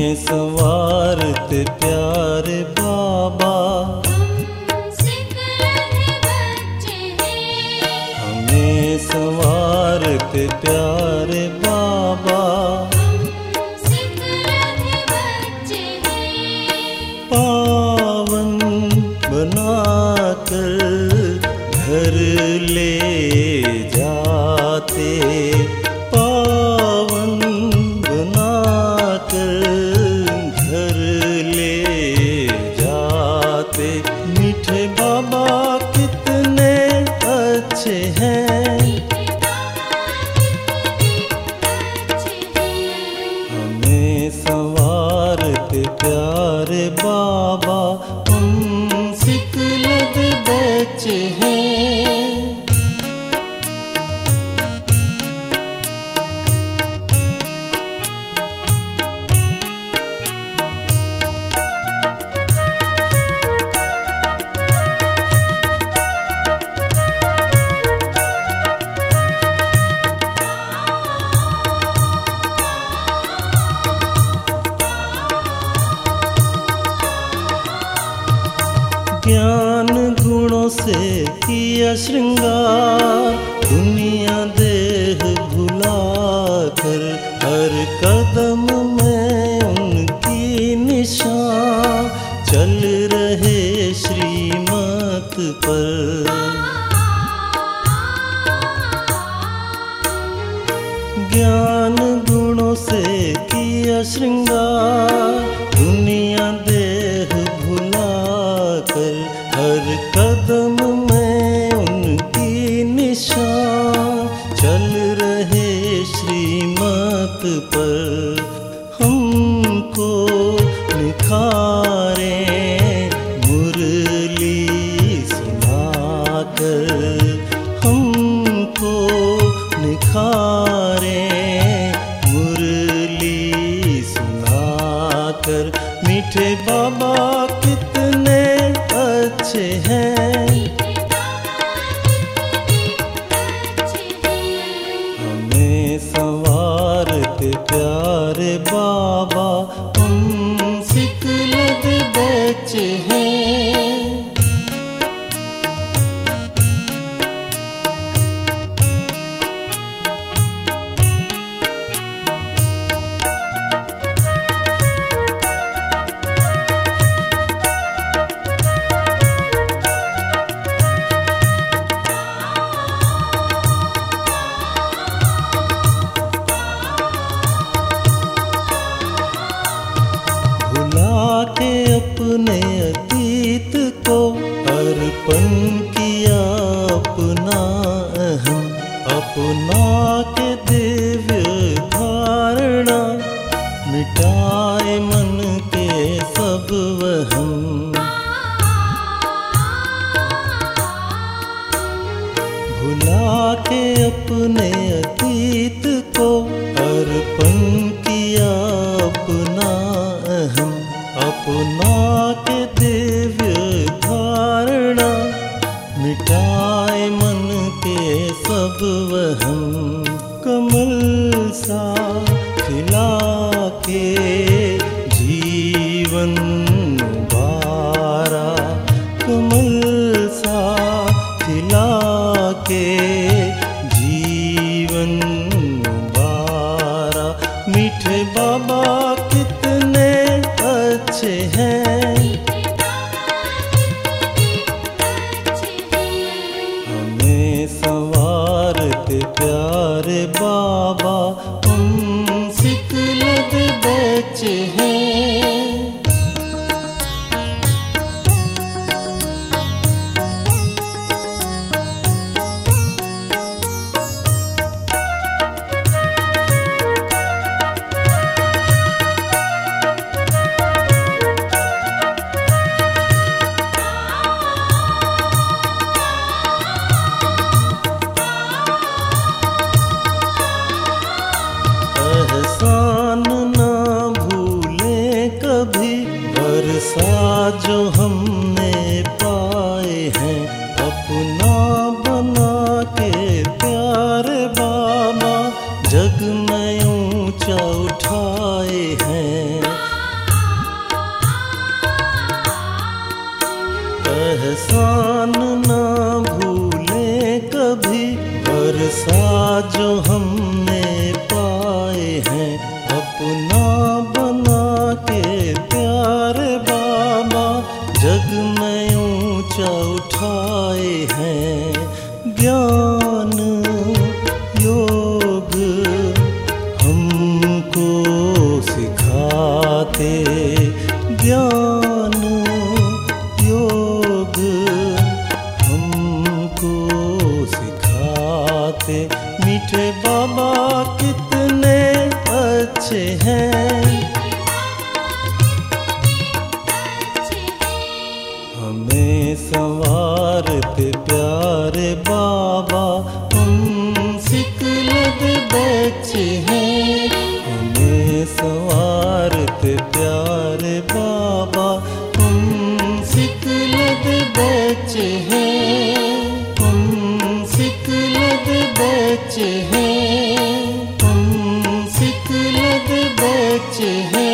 हमें संवारते प्यारे बाबा, हमें संवारते प्यारे बाबा, पावन बनाकर घर ले जाते, पावन बनाकर घर ले जाते। मीठे बाबा कितने अच्छे हैं, हमें संवारते प्यारे बाबा, हम सिकलद बच्चे हैं। ज्ञान गुणों से किया श्रृंगार, दुनिया देह भुलाकर हर कदम में उनकी निशान, चल रहे श्रीमत पर। ज्ञान गुणों से किया श्रृंगार, दुनिया देह भुलाकर हर कदम में उनकी निशान, चल रहे श्रीमत पर। हमको निखारे मुरली सुनाकर, हमको निखारे मुरली सुनाकर। मीठे बाबा कितने अच्छे हैं, हमें संवारते प्यारे बाबा, हम सिकलद बच्चे हैं। के अपने अतीत को अर्पण किया अपना अहम, अपना के दिव्य धारणा, मिटाए मन के सब वहम। भुला के अपने अतीत को अर्पण किया अपना अहम, अपना के दिव्य धारणा, मिटाए मन के सब वहम। कमल सा खिला के जीवन बारा, कमल सा खिला के जीवन बारा। मीठे बाबा कितने अच्छे हैं, हमें संवारते प्यारे बाबा, हम सिकलद बच्चे हैं। एहसान ना भूले जो हमने पाए हैं अपना बना के प्यारे बाबा, जग में ऊंचा उठाए हैं। ज्ञान योग हमको सिखाते, ज्ञान योग हमको सिखाते। मीठे बाबा कितने अच्छे हैं, हमें संवारते प्यारे बाबा। हम सिकलद बच्चे हैं, हमें संवारते प्यारे बाबा। हम सिकलद बच्चे हैं, हम सिकलद बच्चे हैं, हम सिकलद बच्चे हैं।